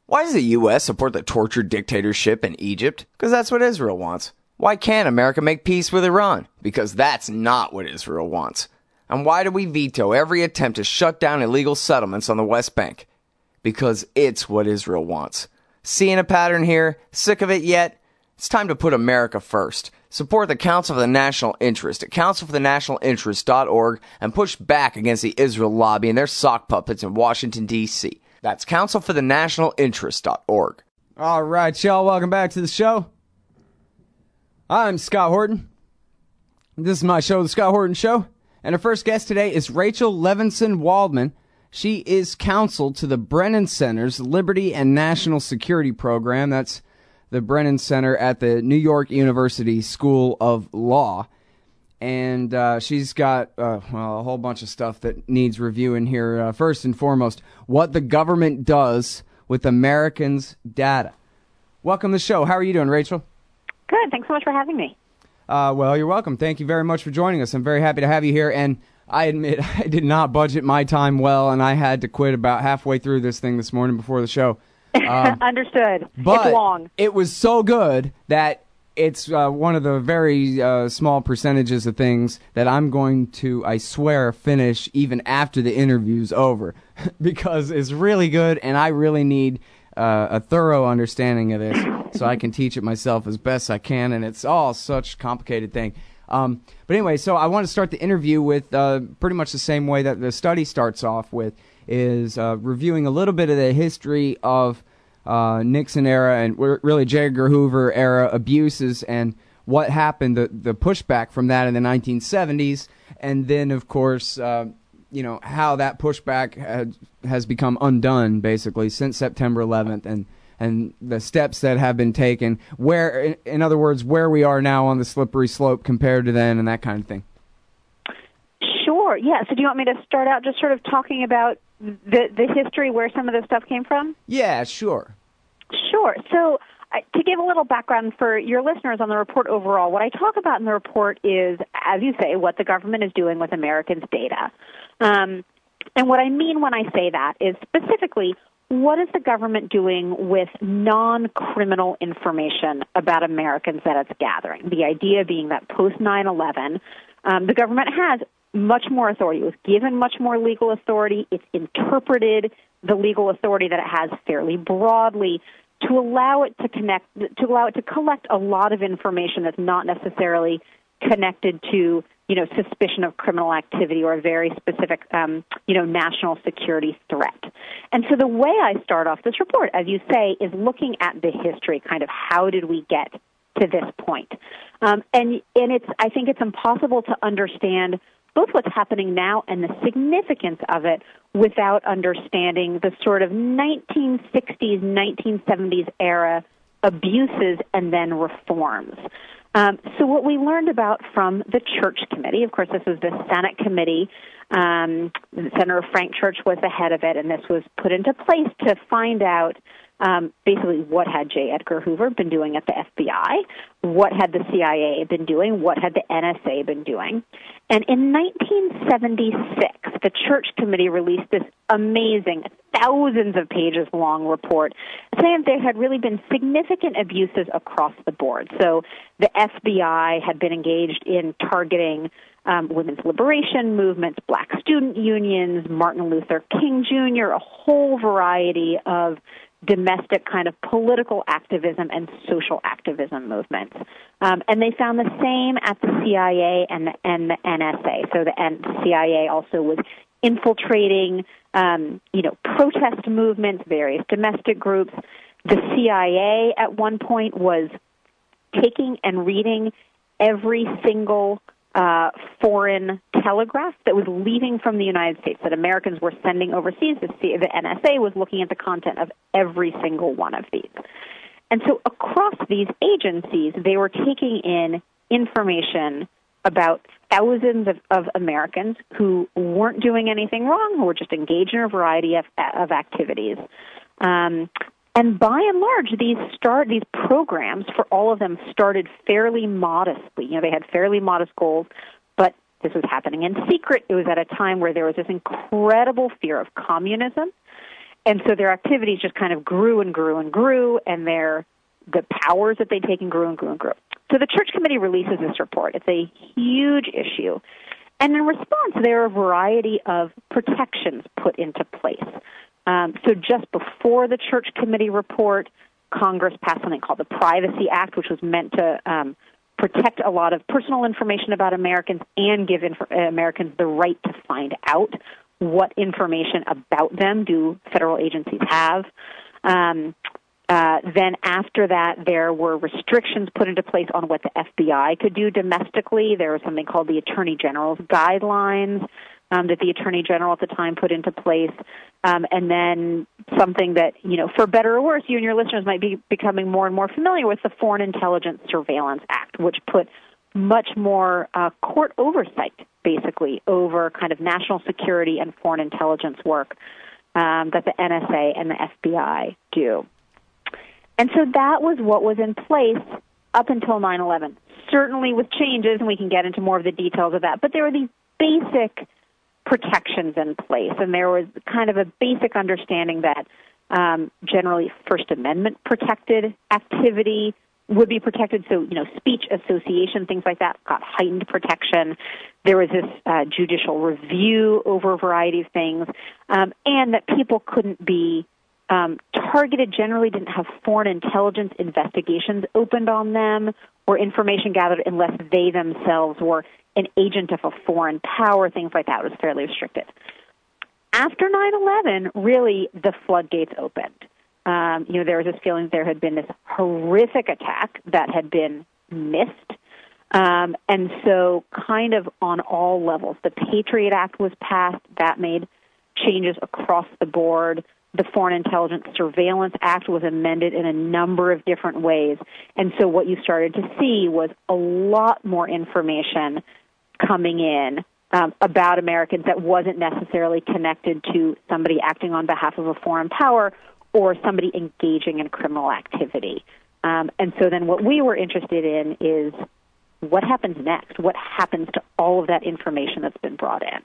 Why does the U.S. support the tortured dictatorship in Egypt? Because that's what Israel wants. Why can't America make peace with Iran? Because that's not what Israel wants. And why do we veto every attempt to shut down illegal settlements on the West Bank? Because it's what Israel wants. Seeing a pattern here? Sick of it yet? It's time to put America first. Support the Council for the National Interest at councilforthenationalinterest.org and push back against the Israel lobby and their sock puppets in Washington, D.C. That's councilforthenationalinterest.org. All right, y'all, welcome back to the show. I'm Scott Horton. This is my show, The Scott Horton Show. And our first guest today is Rachel Levinson Waldman. She is counsel to the Brennan Center's Liberty and National Security Program. That's the Brennan Center at the New York University School of Law. And she's got a whole bunch of stuff that needs reviewing here. First and foremost, what the government does with Americans' data. Welcome to the show. How are you doing, Rachel? Good. Thanks so much for having me. Well, you're welcome. Thank you very much for joining us. I'm very happy to have you here. And I admit I did not budget my time well, and I had to quit about halfway through this thing this morning before the show. Understood. But it's long. It was so good that it's one of the very small percentages of things that I'm going to, I swear, finish even after the interview's over because it's really good, and I really need a thorough understanding of this so I can teach it myself as best I can, and it's all such a complicated thing. But anyway, so I want to start the interview with pretty much the same way that the study starts off with, is reviewing a little bit of the history of Nixon era and really J. Edgar Hoover era abuses and what happened, the pushback from that in the 1970s, and then, of course, how that pushback has become undone, basically, since September 11th, and the steps that have been taken, where, in other words, where we are now on the slippery slope compared to then, and that kind of thing. Sure, yeah. So do you want me to start out just sort of talking about the history where some of this stuff came from? Yeah, sure. Sure. So to give a little background for your listeners on the report overall, what I talk about in the report is, as you say, what the government is doing with Americans' data. And what I mean when I say that is specifically, what is the government doing with non-criminal information about Americans that it's gathering? The idea being that post 9/11, the government has much more authority. It was given much more legal authority. It's interpreted the legal authority that it has fairly broadly to allow it to collect a lot of information that's not necessarily connected to, suspicion of criminal activity or a very specific, national security threat. And so the way I start off this report, as you say, is looking at the history, kind of how did we get to this point? And I think it's impossible to understand both what's happening now and the significance of it without understanding the sort of 1960s, 1970s era abuses and then reforms. So what we learned about from the Church Committee, of course, this was the Senate committee. Senator Frank Church was the head of it, and this was put into place to find out basically what had J. Edgar Hoover been doing at the FBI, what had the CIA been doing, what had the NSA been doing. And in 1976, the Church Committee released this amazing, thousands of pages long report saying there had really been significant abuses across the board. So the FBI had been engaged in targeting women's liberation movements, black student unions, Martin Luther King Jr., a whole variety of domestic kind of political activism and social activism movements. And they found the same at the CIA and the NSA. So the CIA also was infiltrating, protest movements, various domestic groups. The CIA at one point was taking and reading every single foreign telegraph that was leaving from the United States that Americans were sending overseas. The NSA was looking at the content of every single one of these. And so across these agencies, they were taking in information about thousands of Americans who weren't doing anything wrong, who were just engaged in a variety of activities. And by and large, these programs, for all of them, started fairly modestly. They had fairly modest goals, but this was happening in secret. It was at a time where there was this incredible fear of communism. And so their activities just kind of grew and grew and grew, and the powers that they'd taken grew and grew and grew. So the Church Committee releases this report. It's a huge issue. And in response, there are a variety of protections put into place. So just before the Church Committee report, Congress passed something called the Privacy Act, which was meant to protect a lot of personal information about Americans and give Americans the right to find out what information about them do federal agencies have. Then after that, there were restrictions put into place on what the FBI could do domestically. There was something called the Attorney General's Guidelines that the Attorney General at the time put into place. And then something that, for better or worse, you and your listeners might be becoming more and more familiar with, the Foreign Intelligence Surveillance Act, which put much more court oversight, basically, over kind of national security and foreign intelligence work that the NSA and the FBI do. And so that was what was in place up until 9/11. Certainly with changes, and we can get into more of the details of that, but there were these basic protections in place, and there was kind of a basic understanding that generally First Amendment protected activity would be protected. So, speech, association, things like that got heightened protection. There was this judicial review over a variety of things, and that people couldn't be targeted, generally didn't have foreign intelligence investigations opened on them or information gathered unless they themselves were an agent of a foreign power, things like that. It was fairly restricted. After 9/11, really, the floodgates opened. There was this feeling there had been this horrific attack that had been missed. And so kind of on all levels, the Patriot Act was passed. That made changes across the board. The Foreign Intelligence Surveillance Act was amended in a number of different ways. And so what you started to see was a lot more information coming in about Americans that wasn't necessarily connected to somebody acting on behalf of a foreign power or somebody engaging in criminal activity. And so then what we were interested in is what happens next? What happens to all of that information that's been brought in?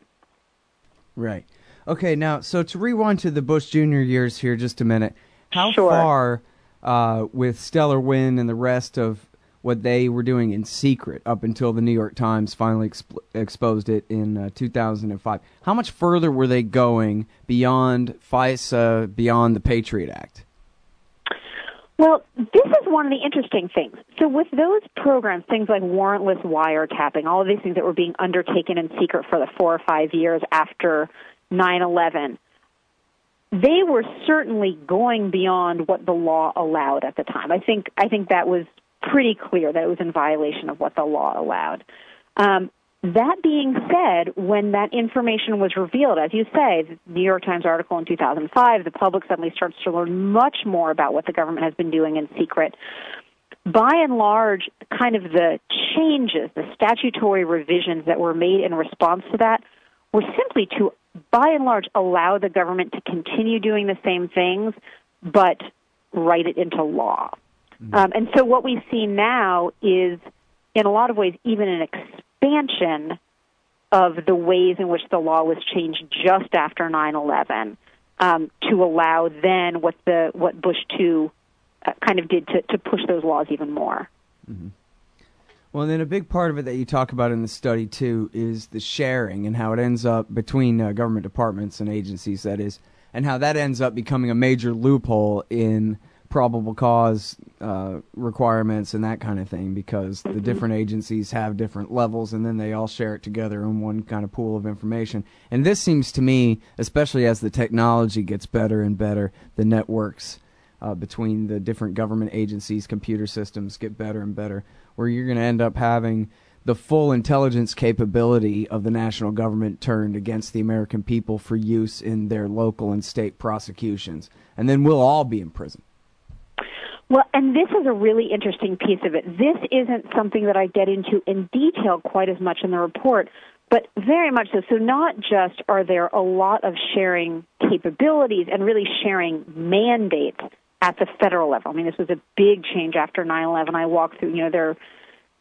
Right. Okay, now, so to rewind to the Bush Jr. years here just a minute, how Sure. far, with Stellar Wind and the rest of what they were doing in secret up until the New York Times finally exposed it in 2005, how much further were they going beyond FISA, beyond the Patriot Act? Well, this is one of the interesting things. So with those programs, things like warrantless wiretapping, all of these things that were being undertaken in secret for the 4 or 5 years after 9/11, they were certainly going beyond what the law allowed at the time. I think that was pretty clear that it was in violation of what the law allowed. That being said, when that information was revealed, as you say, the New York Times article in 2005, the public suddenly starts to learn much more about what the government has been doing in secret. By and large, kind of the changes, the statutory revisions that were made in response to that were simply to, by and large, allow the government to continue doing the same things, but write it into law. And so what we see now is, in a lot of ways, even an expansion of the ways in which the law was changed just after 9/11 to allow then what Bush II kind of did to push those laws even more. Mm-hmm. Well, then a big part of it that you talk about in the study, too, is the sharing and how it ends up between government departments and agencies, that is, and how that ends up becoming a major loophole in probable cause requirements and that kind of thing, because the different agencies have different levels and then they all share it together in one kind of pool of information. And this seems to me, especially as the technology gets better and better, the networks between the different government agencies, computer systems get better and better, where you're going to end up having the full intelligence capability of the national government turned against the American people for use in their local and state prosecutions. And then we'll all be in prison. Well, and this is a really interesting piece of it. This isn't something that I get into in detail quite as much in the report, but very much so. So not just are there a lot of sharing capabilities and really sharing mandates at the federal level. I mean, this was a big change after 9/11. I walked through, there are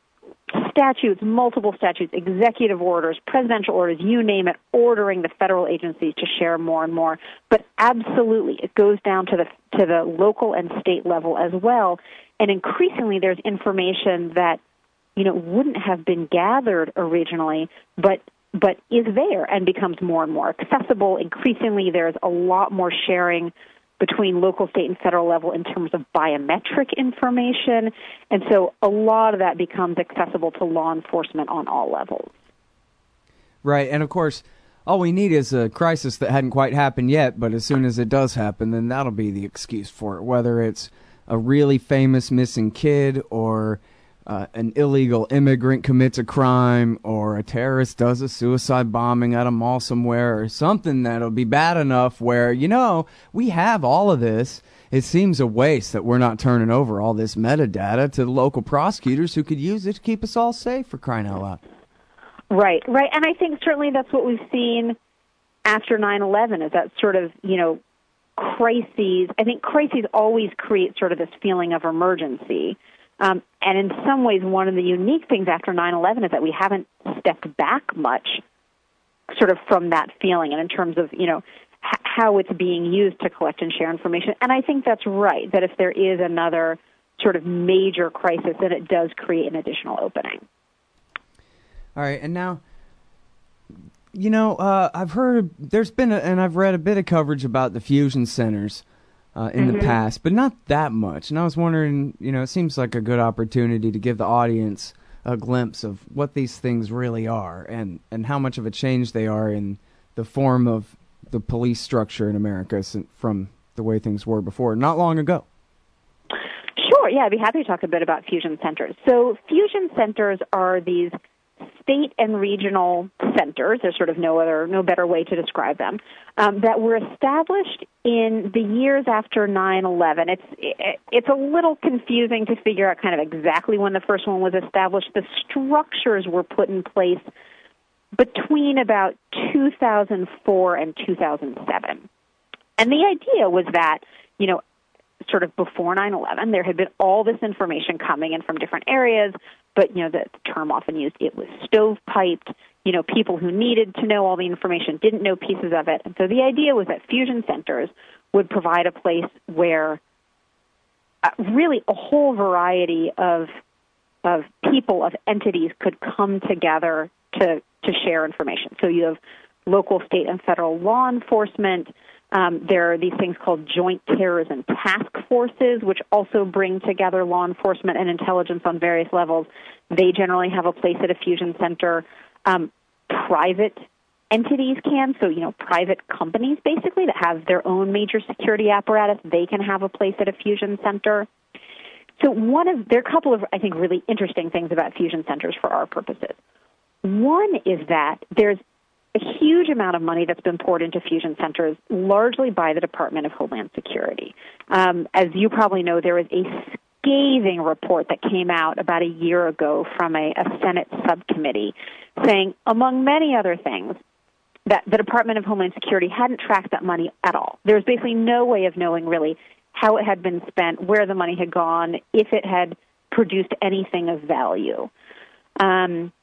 statutes, multiple statutes, executive orders, presidential orders, you name it, ordering the federal agencies to share more and more. But absolutely, it goes down to the local and state level as well. And increasingly, there's information that wouldn't have been gathered originally, but is there and becomes more and more accessible. Increasingly, there's a lot more sharing between local, state, and federal level in terms of biometric information. And so a lot of that becomes accessible to law enforcement on all levels. Right, and of course, all we need is a crisis that hadn't quite happened yet, but as soon as it does happen, then that'll be the excuse for it, whether it's a really famous missing kid or an illegal immigrant commits a crime or a terrorist does a suicide bombing at a mall somewhere or something that'll be bad enough where, we have all of this. It seems a waste that we're not turning over all this metadata to the local prosecutors who could use it to keep us all safe, for crying out loud. Right. And I think certainly that's what we've seen after 9/11 is that sort of, crises. I think crises always create sort of this feeling of emergency. And in some ways, one of the unique things after 9/11 is that we haven't stepped back much sort of from that feeling and in terms of, how it's being used to collect and share information. And I think that's right, that if there is another sort of major crisis, then it does create an additional opening. All right, and now, I've heard there's been, and I've read a bit of coverage about the fusion centers in the past, but not that much. And I was wondering, it seems like a good opportunity to give the audience a glimpse of what these things really are and how much of a change they are in the form of the police structure in America from the way things were before, not long ago. Sure, yeah, I'd be happy to talk a bit about fusion centers. So fusion centers are these state and regional centers, there's sort of no better way to describe them, that were established in the years after 9/11. It's a little confusing to figure out kind of exactly when the first one was established. The structures were put in place between about 2004 and 2007. And the idea was that, sort of before 9/11, there had been all this information coming in from different areas, but, the term often used, it was stovepiped. People who needed to know all the information didn't know pieces of it. And so the idea was that fusion centers would provide a place where really a whole variety of people, of entities could come together to share information. So you have local, state, and federal law enforcement. There are these things called joint terrorism task forces, which also bring together law enforcement and intelligence on various levels. They generally have a place at a fusion center. Private entities can, so, private companies basically that have their own major security apparatus, they can have a place at a fusion center. So there are a couple of, I think, really interesting things about fusion centers for our purposes. One is that there's a huge amount of money that's been poured into fusion centers, largely by the Department of Homeland Security. As you probably know, there was a scathing report that came out about a year ago from a Senate subcommittee saying, among many other things, that the Department of Homeland Security hadn't tracked that money at all. There was basically no way of knowing really how it had been spent, where the money had gone, if it had produced anything of value. And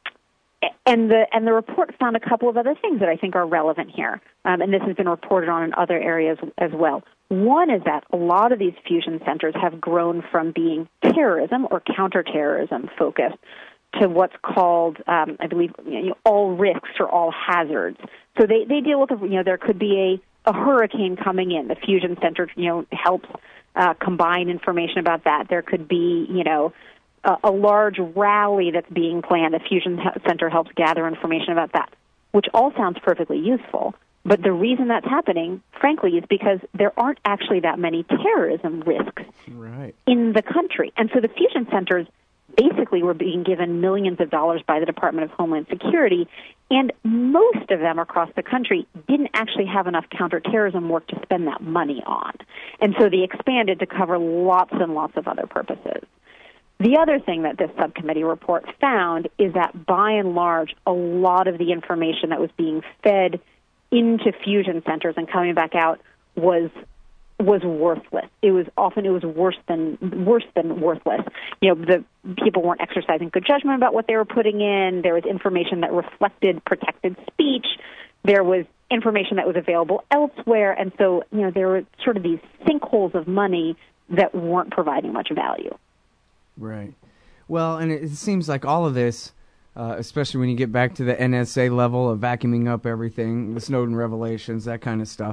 the report found a couple of other things that I think are relevant here, and this has been reported on in other areas as well. One is that a lot of these fusion centers have grown from being terrorism or counterterrorism focused to what's called, I believe, all risks or all hazards. So they deal with, there could be a hurricane coming in. The fusion center, helps combine information about that. There could be, a large rally that's being planned. The fusion center helps gather information about that, which all sounds perfectly useful. But the reason that's happening, frankly, is because there aren't actually that many terrorism risks in the country. And so the fusion centers basically were being given millions of dollars by the Department of Homeland Security, and most of them across the country didn't actually have enough counterterrorism work to spend that money on. And so they expanded to cover lots and lots of other purposes. The other thing that this subcommittee report found is that, by and large, a lot of the information that was being fed into fusion centers and coming back out was was worthless. It was worse than worthless. The people weren't exercising good judgment about what they were putting in. There was information that reflected protected speech. There was information that was available elsewhere, and so there were sort of these sinkholes of money that weren't providing much value. Right. Well, and it seems like all of this, especially when you get back to the NSA level of vacuuming up everything, the Snowden revelations, that kind of stuff.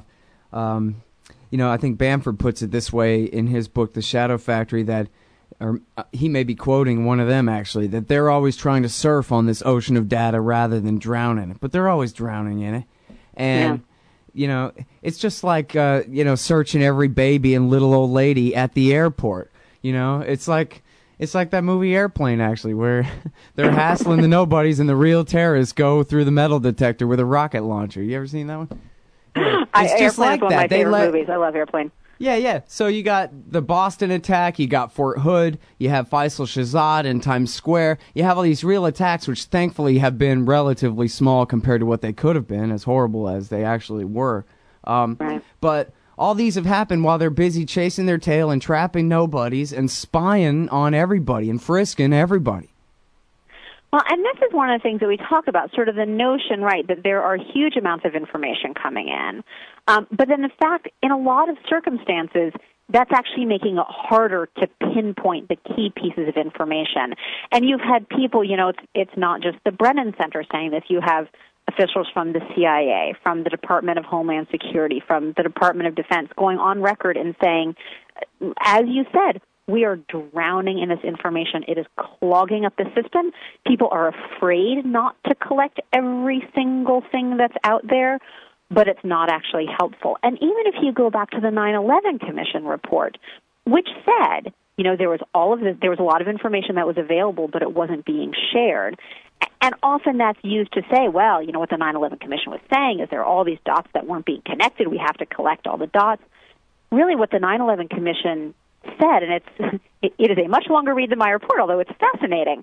I think Bamford puts it this way in his book, The Shadow Factory, that, or he may be quoting one of them actually, that they're always trying to surf on this ocean of data rather than drown in it, but they're always drowning in it. And, it's just like, searching every baby and little old lady at the airport. It's like that movie Airplane, actually, where they're hassling the nobodies and the real terrorists go through the metal detector with a rocket launcher. You ever seen that one? It's just like one of my favorite movies. I love Airplane. Yeah. So you got the Boston attack, you got Fort Hood, you have Faisal Shahzad in Times Square. You have all these real attacks, which thankfully have been relatively small compared to what they could have been, as horrible as they actually were. Right. But all these have happened while they're busy chasing their tail and trapping nobodies and spying on everybody and frisking everybody. Well, and this is one of the things that we talk about, sort of the notion, right, that there are huge amounts of information coming in. But then the fact, in a lot of circumstances, that's actually making it harder to pinpoint the key pieces of information. And you've had people, it's not just the Brennan Center saying this. You have officials from the CIA, from the Department of Homeland Security, from the Department of Defense going on record and saying, as you said, we are drowning in this information. It is clogging up the system. People are afraid not to collect every single thing that's out there, but it's not actually helpful. And even if you go back to the 9/11 Commission report, which said, there was there was a lot of information that was available, but it wasn't being shared. And often that's used to say, well, what the 9/11 Commission was saying is there are all these dots that weren't being connected. We have to collect all the dots. Really what the 9/11 Commission said, and it is a much longer read than my report, although it's fascinating.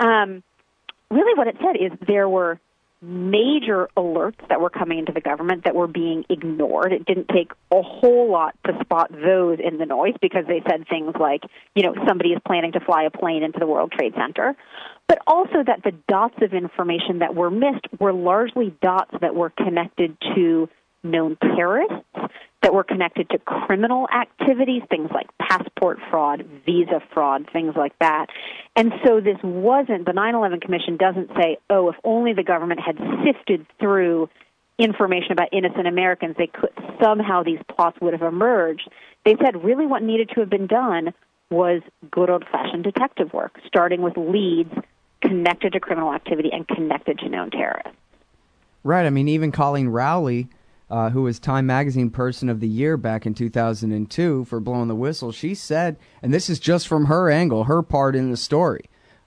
Really what it said is there were major alerts that were coming into the government that were being ignored. It didn't take a whole lot to spot those in the noise because they said things like, somebody is planning to fly a plane into the World Trade Center. But also that the dots of information that were missed were largely dots that were connected to known terrorists, that were connected to criminal activities, things like passport fraud, visa fraud, things like that. And so this wasn't, the 9/11 Commission doesn't say, if only the government had sifted through information about innocent Americans, somehow these plots would have emerged. They said really what needed to have been done was good old-fashioned detective work, starting with leads connected to criminal activity and connected to known terrorists. Right. I mean, even Colleen Rowley, who was Time Magazine Person of the Year back in 2002 for blowing the whistle, she said, and this is just from her angle, her part in the story,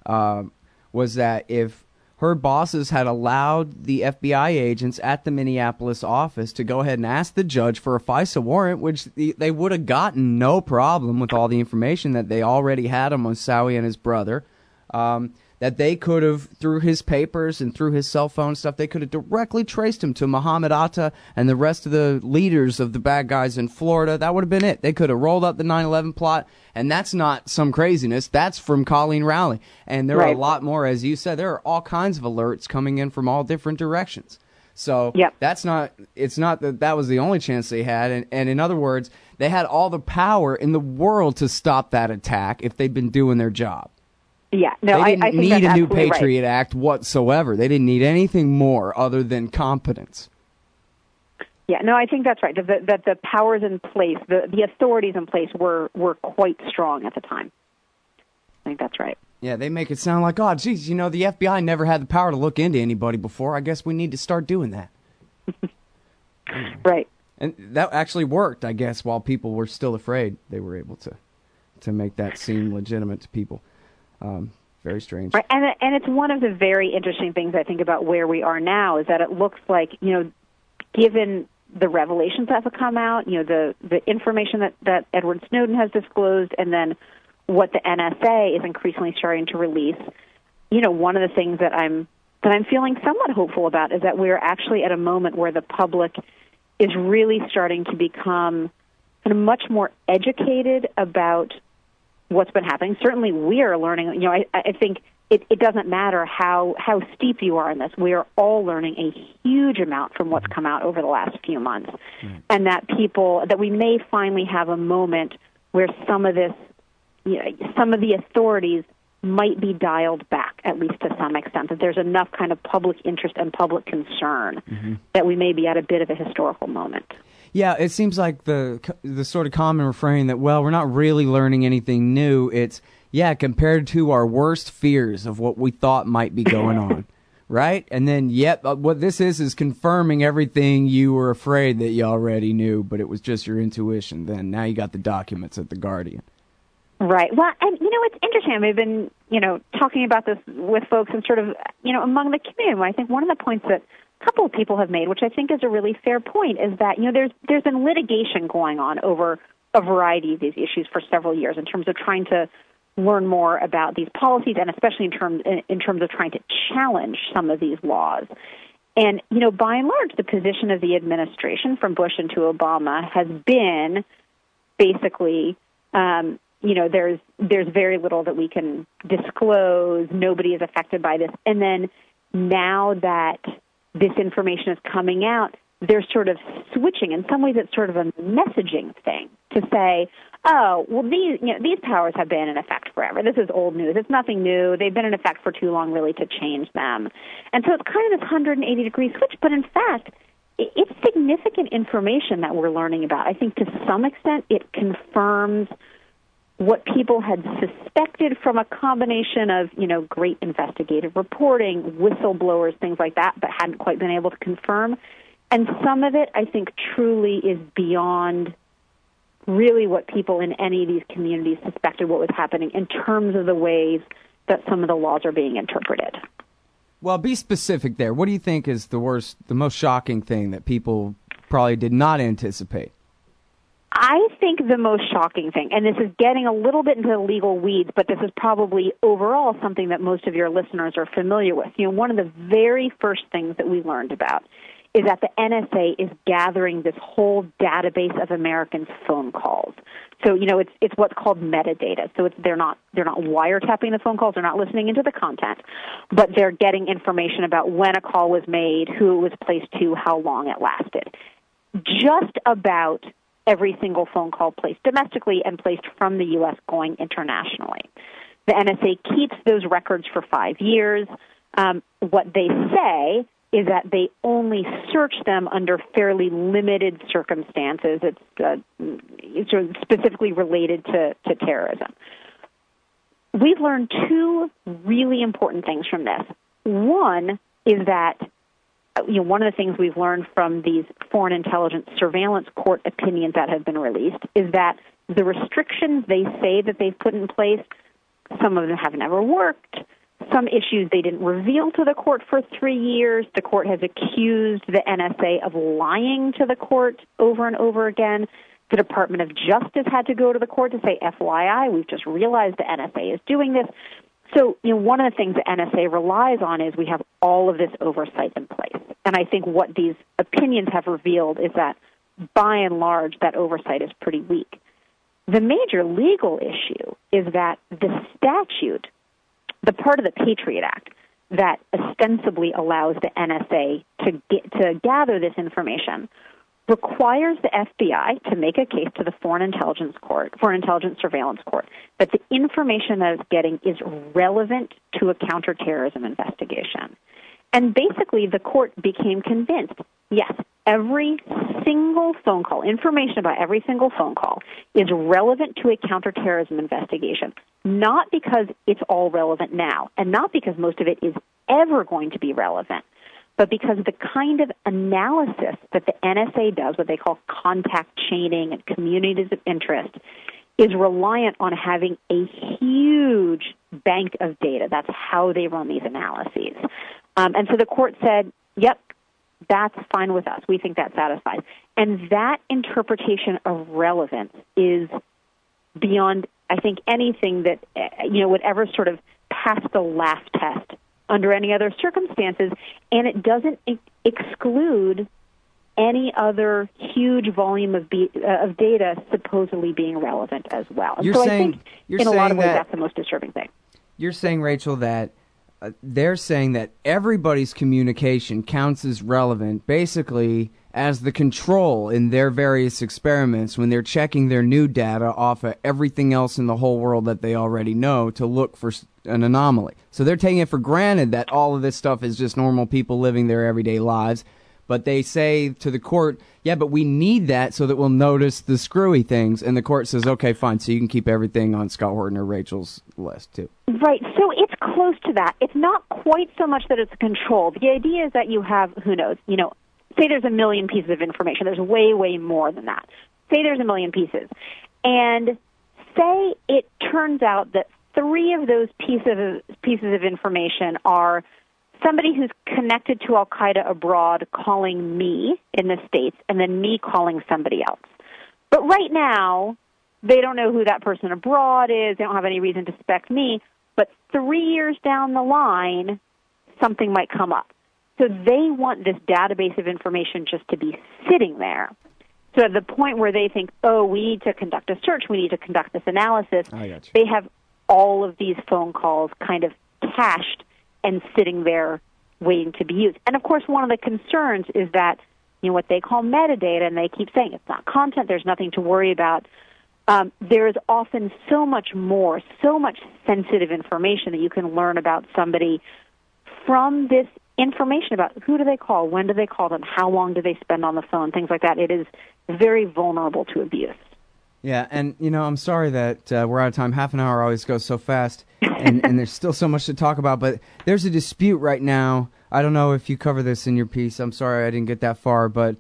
was that if her bosses had allowed the FBI agents at the Minneapolis office to go ahead and ask the judge for a FISA warrant, which they would have gotten no problem with all the information that they already had on Moussaoui and his brother, that they could have, through his papers and through his cell phone stuff, they could have directly traced him to Muhammad Atta and the rest of the leaders of the bad guys in Florida. That would have been it. They could have rolled up the 9/11 plot, and that's not some craziness. That's from Colleen Rowley. And there are a lot more, as you said. There are all kinds of alerts coming in from all different directions. So it's not that was the only chance they had. And in other words, they had all the power in the world to stop that attack if they'd been doing their job. Yeah, no, they didn't I think need that's a new absolutely Patriot right. Act whatsoever. They didn't need anything more other than competence. Yeah, no, I think that's right. That the powers in place, the authorities in place were quite strong at the time. I think that's right. Yeah, they make it sound like, oh, geez, the FBI never had the power to look into anybody before. I guess we need to start doing that. Right. And that actually worked, I guess, while people were still afraid. They were able to make that seem legitimate to people. Very strange. Right, and it's one of the very interesting things I think about where we are now is that it looks like, given the revelations that have come out, the information that Edward Snowden has disclosed, and then what the NSA is increasingly starting to release, one of the things that I'm feeling somewhat hopeful about is that we're actually at a moment where the public is really starting to become kind of much more educated about what's been happening. Certainly we are learning, I think it doesn't matter how steep you are in this. We are all learning a huge amount from what's come out over the last few months. And that we may finally have a moment where some of this, some of the authorities might be dialed back, at least to some extent, that there's enough kind of public interest and public concern that we may be at a bit of a historical moment. Yeah, it seems like the sort of common refrain that, well, we're not really learning anything new. It's, yeah, compared to our worst fears of what we thought might be going on, right? And then, what this is confirming everything you were afraid that you already knew, but it was just your intuition then. Now you got the documents at The Guardian. Right. Well, and, it's interesting. I've been, talking about this with folks and sort of, among the community. I think one of the points that a couple of people have made, which I think is a really fair point, is that, there's been litigation going on over a variety of these issues for several years in terms of trying to learn more about these policies and especially in terms of trying to challenge some of these laws. And, by and large, the position of the administration from Bush into Obama has been basically, there's very little that we can disclose. Nobody is affected by this. And then now that this information is coming out, they're sort of switching. In some ways, it's sort of a messaging thing to say, oh, well, these powers have been in effect forever. This is old news. It's nothing new. They've been in effect for too long, really, to change them. And so it's kind of this 180-degree switch. But in fact, it's significant information that we're learning about. I think to some extent it confirms what people had suspected from a combination of, great investigative reporting, whistleblowers, things like that, but hadn't quite been able to confirm. And some of it, I think, truly is beyond really what people in any of these communities suspected what was happening in terms of the ways that some of the laws are being interpreted. Well, be specific there. What do you think is the most shocking thing that people probably did not anticipate? I think the most shocking thing, and this is getting a little bit into the legal weeds, but this is probably overall something that most of your listeners are familiar with. One of the very first things that we learned about is that the NSA is gathering this whole database of Americans' phone calls. So, it's what's called metadata. So they're not wiretapping the phone calls, they're not listening into the content, but they're getting information about when a call was made, who it was placed to, how long it lasted. Just about every single phone call placed domestically and placed from the U.S. going internationally. The NSA keeps those records for 5 years. What they say is that they only search them under fairly limited circumstances. It's sort of specifically related to terrorism. We've learned two really important things from this. One is that one of the things we've learned from these foreign intelligence surveillance court opinions that have been released is that the restrictions they say that they've put in place, some of them have never worked. Some issues they didn't reveal to the court for 3 years. The court has accused the NSA of lying to the court over and over again. The Department of Justice had to go to the court to say, FYI, we've just realized the NSA is doing this. So, one of the things the NSA relies on is we have all of this oversight in place. And I think what these opinions have revealed is that, by and large, that oversight is pretty weak. The major legal issue is that the statute, the part of the Patriot Act that ostensibly allows the NSA to gather this information, requires the FBI to make a case to the Foreign Intelligence Surveillance Court, that the information that it's getting is relevant to a counterterrorism investigation. And basically, the court became convinced, yes, every single phone call, information about every single phone call is relevant to a counterterrorism investigation, not because it's all relevant now, and not because most of it is ever going to be relevant, but because the kind of analysis that the NSA does, what they call contact chaining and communities of interest, is reliant on having a huge bank of data. That's how they run these analyses. And so the court said, yep, that's fine with us. We think that satisfies. And that interpretation of relevance is beyond, I think, anything that would ever sort of pass the laugh test under any other circumstances, and it doesn't exclude any other huge volume of data supposedly being relevant as well. And I think in a lot of ways that's the most disturbing thing. You're saying, Rachel, that they're saying that everybody's communication counts as relevant, basically as the control in their various experiments when they're checking their new data off of everything else in the whole world that they already know to look for an anomaly. So they're taking it for granted that all of this stuff is just normal people living their everyday lives. But they say to the court, yeah, but we need that so that we'll notice the screwy things. And the court says, okay, fine, so you can keep everything on Scott Horton or Rachel's list, too. Right, so it's close to that. It's not quite so much that it's controlled. The idea is that you have, who knows, say there's 1 million pieces of information. There's way, way more than that. Say there's 1 million pieces. And say it turns out that 3 of those pieces of information are somebody who's connected to Al-Qaeda abroad calling me in the States and then me calling somebody else. But right now, they don't know who that person abroad is. They don't have any reason to suspect me. But 3 years down the line, something might come up. So they want this database of information just to be sitting there. So at the point where they think, oh, we need to conduct a search, we need to conduct this analysis, they have all of these phone calls kind of cached and sitting there waiting to be used. And, of course, one of the concerns is that, what they call metadata, and they keep saying it's not content, there's nothing to worry about. There is often so much more, so much sensitive information that you can learn about somebody from this information about who do they call, when do they call them, how long do they spend on the phone, things like that. It is very vulnerable to abuse. Yeah, and, I'm sorry that we're out of time. Half an hour always goes so fast, and there's still so much to talk about. But there's a dispute right now. I don't know if you cover this in your piece. I'm sorry I didn't get that far. But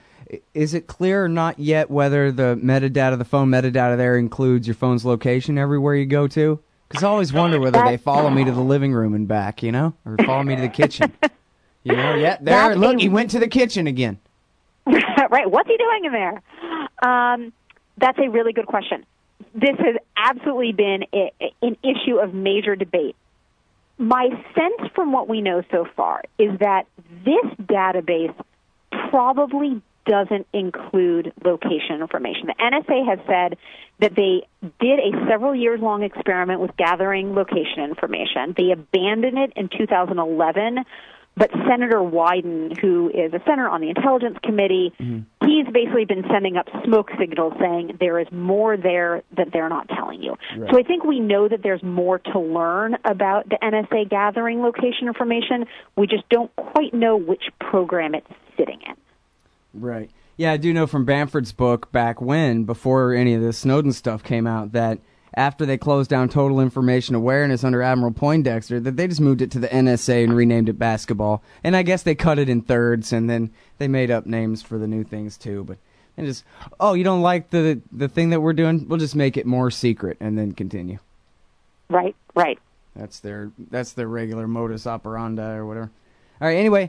is it clear or not yet whether the metadata, the phone metadata there includes your phone's location everywhere you go to? Because I always wonder whether they follow me to the living room and back, or follow me to the kitchen. Yeah, there, look, he went to the kitchen again. Right, what's he doing in there? That's a really good question. This has absolutely been an issue of major debate. My sense from what we know so far is that this database probably doesn't include location information. The NSA has said that they did a several years long experiment with gathering location information. They abandoned it in 2011, but Senator Wyden, who is a senator on the Intelligence Committee, he's basically been sending up smoke signals saying there is more there that they're not telling you. Right. So I think we know that there's more to learn about the NSA gathering location information. We just don't quite know which program it's sitting in. Right. Yeah, I do know from Bamford's book back when, before any of this Snowden stuff came out, that after they closed down Total Information Awareness under Admiral Poindexter, that they just moved it to the NSA and renamed it Basketball. And I guess they cut it in thirds, and then they made up names for the new things too. But and just, you don't like the thing that we're doing? We'll just make it more secret and then continue. Right. That's their regular modus operandi or whatever. All right, anyway,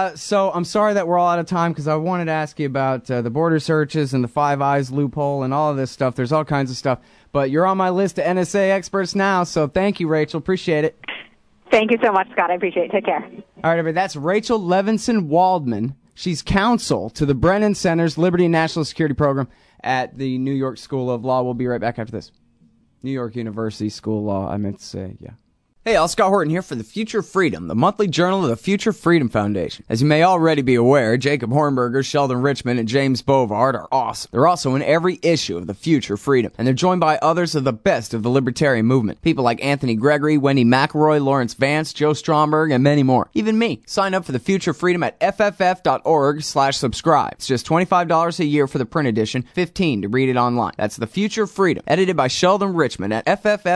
so I'm sorry that we're all out of time because I wanted to ask you about the border searches and the Five Eyes loophole and all of this stuff. There's all kinds of stuff. But you're on my list of NSA experts now, so thank you, Rachel. Appreciate it. Thank you so much, Scott. I appreciate it. Take care. All right, everybody, that's Rachel Levinson Waldman. She's counsel to the Brennan Center's Liberty and National Security Program at the New York School of Law. We'll be right back after this. New York University School of Law, I meant to say, yeah. Hey, all, Scott Horton here for The Future Freedom, the monthly journal of the Future Freedom Foundation. As you may already be aware, Jacob Hornberger, Sheldon Richman, and James Bovard are awesome. They're also in every issue of The Future Freedom, and they're joined by others of the best of the libertarian movement. People like Anthony Gregory, Wendy McElroy, Lawrence Vance, Joe Stromberg, and many more. Even me. Sign up for The Future Freedom at fff.org/subscribe. It's just $25 a year for the print edition, $15 to read it online. That's The Future Freedom, edited by Sheldon Richman at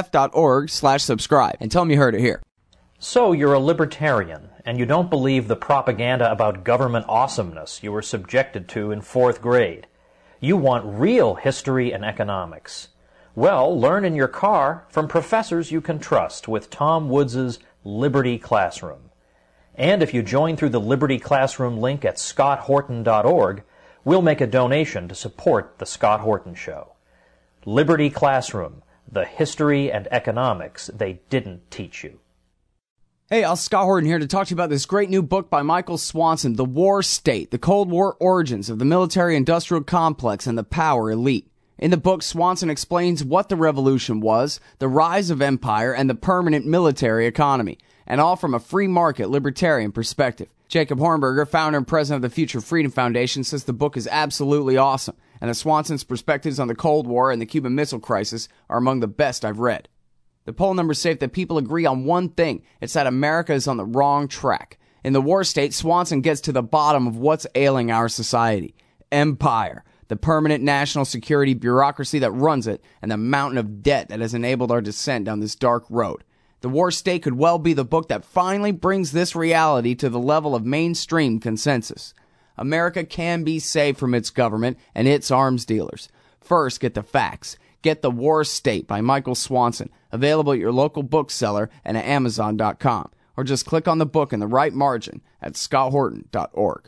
fff.org/subscribe. And tell me you heard it here. So you're a libertarian, and you don't believe the propaganda about government awesomeness you were subjected to in 4th grade. You want real history and economics. Well, learn in your car from professors you can trust with Tom Woods' Liberty Classroom. And if you join through the Liberty Classroom link at scotthorton.org, we'll make a donation to support The Scott Horton Show. Liberty Classroom, the history and economics they didn't teach you. Hey, Scott Horton here to talk to you about this great new book by Michael Swanson, The War State, The Cold War Origins of the Military-Industrial Complex and the Power Elite. In the book, Swanson explains what the revolution was, the rise of empire, and the permanent military economy, and all from a free market libertarian perspective. Jacob Hornberger, founder and president of the Future Freedom Foundation, says the book is absolutely awesome, and that Swanson's perspectives on the Cold War and the Cuban Missile Crisis are among the best I've read. The poll numbers say that people agree on one thing. It's that America is on the wrong track. In The War State, Swanson gets to the bottom of what's ailing our society. Empire, the permanent national security bureaucracy that runs it, and the mountain of debt that has enabled our descent down this dark road. The War State could well be the book that finally brings this reality to the level of mainstream consensus. America can be saved from its government and its arms dealers. First, get the facts. Get The War State by Michael Swanson, available at your local bookseller and at Amazon.com. Or just click on the book in the right margin at scotthorton.org.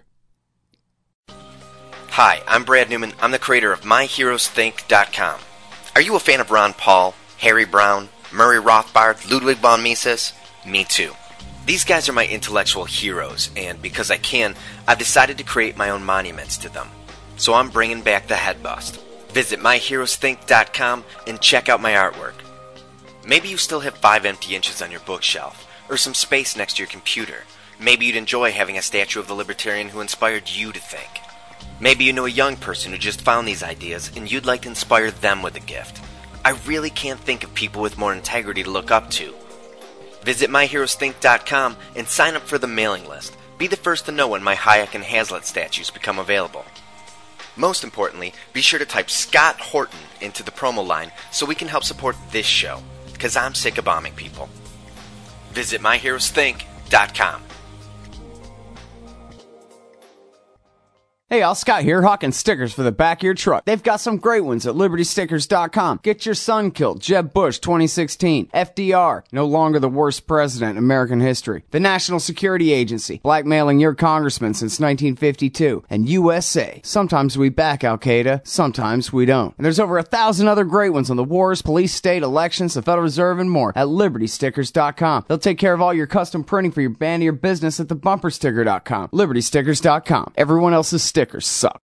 Hi, I'm Brad Newman. I'm the creator of MyHeroesThink.com. Are you a fan of Ron Paul, Harry Brown, Murray Rothbard, Ludwig von Mises? Me too. These guys are my intellectual heroes, and because I can, I've decided to create my own monuments to them. So I'm bringing back the head bust. Visit MyHeroesThink.com and check out my artwork. Maybe you still have 5 empty inches on your bookshelf, or some space next to your computer. Maybe you'd enjoy having a statue of the libertarian who inspired you to think. Maybe you know a young person who just found these ideas and you'd like to inspire them with a gift. I really can't think of people with more integrity to look up to. Visit MyHeroesThink.com and sign up for the mailing list. Be the first to know when my Hayek and Hazlitt statues become available. Most importantly, be sure to type Scott Horton into the promo line so we can help support this show, because I'm sick of bombing people. Visit MyHeroesThink.com. Hey, Scott here, hawking stickers for the back of your truck. They've got some great ones at LibertyStickers.com. Get your son killed, Jeb Bush 2016. FDR, no longer the worst president in American history. The National Security Agency, blackmailing your congressman since 1952. And USA, sometimes we back Al-Qaeda, sometimes we don't. And there's over 1,000 other great ones on the wars, police, state, elections, the Federal Reserve, and more at LibertyStickers.com. They'll take care of all your custom printing for your band or your business at thebumpersticker.com. LibertyStickers.com. Everyone else's stickers suck.